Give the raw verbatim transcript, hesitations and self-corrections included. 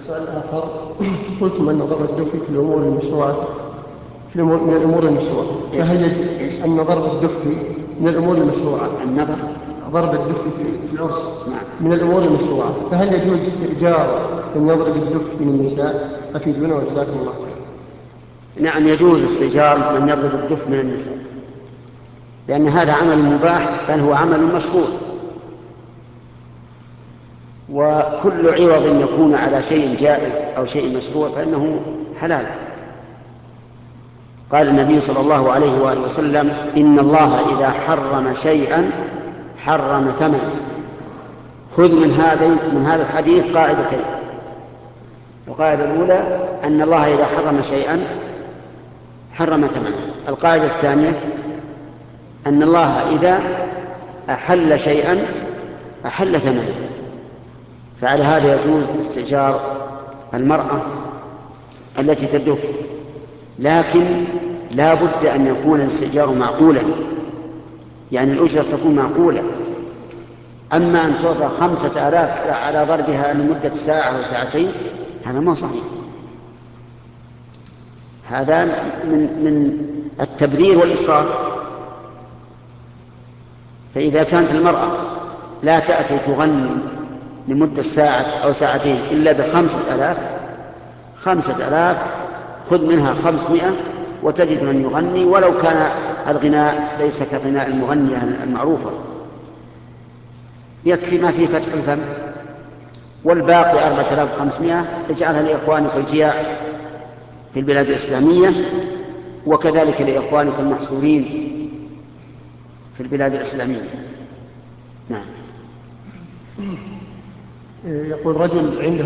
سؤال آخر. قلتم أن ضرب الدف في الأمور المشروعة في الأمور من الأمور المشروعة، فهل يجوز أن ضرب الدف من الأمور المشروعة؟ النظر ضرب الدف في العرس نعم. من الأمور المشروعة، فهل يجوز استئجار من يضرب الدف من النساء؟ أفيدونا وجزاكم الله خير. نعم، يجوز استئجار من يضرب الدف من النساء، لأن هذا عمل مباح بل هو عمل مشروع، وكل عوض يكون على شيء جائز أو شيء مشروع فإنه حلال. قال النبي صلى الله عليه وآله وسلم: إن الله إذا حرم شيئا حرم ثمنه. خذ من هذا من هذا الحديث قاعدتين: القاعدة الأولى أن الله إذا حرم شيئا حرم ثمنه. القاعدة الثانية أن الله إذا أحل شيئا أحل ثمنه. فعلى هذا يجوز استئجار المرأة التي تدف، لكن لا بد أن يكون الاستئجار معقولا، يعني الأجرة تكون معقولة. أما أن تعطى خمسة آلاف على ضربها لمدة ساعة وساعتين هذا ما صحيح، هذا من من التبذير والإسراف. فإذا كانت المرأة لا تأتي تغني لمدة ساعة أو ساعتين إلا بخمسة آلاف خمسة آلاف خذ منها خمسمائة وتجد من يغني، ولو كان الغناء ليس كغناء المغنية المعروفة، يكفي ما فيه فتح الفم، والباقي أربعة آلاف وخمسمائة اجعلها لإخوانك الجياع في البلاد الإسلامية، وكذلك لإخوانك المحصورين في البلاد الإسلامية. نعم. يقول رجل عنده